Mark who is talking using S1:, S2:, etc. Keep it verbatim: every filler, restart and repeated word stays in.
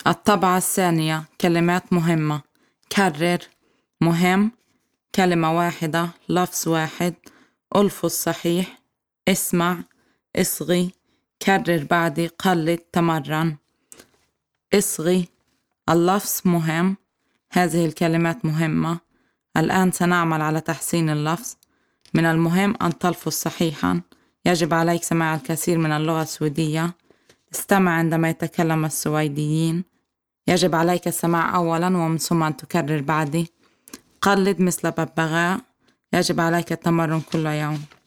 S1: الطبعة الثانية: كلمات مهمة. كرر: مهم، كلمة واحدة، لفظ واحد، ألفظ صحيح، اسمع، اصغي، كرر بعدي، قلد، تمرن. اصغي: اللفظ مهم، هذه الكلمات مهمة. الآن سنعمل على تحسين اللفظ. من المهم أن تلفظ صحيحا. يجب عليك سماع الكثير من اللغة السويدية. استمع عندما يتكلم السويديين. يجب عليك السماع أولا ومن ثم أن تكرر بعدي. قلد مثل ببغاء. يجب عليك التمرن كل يوم.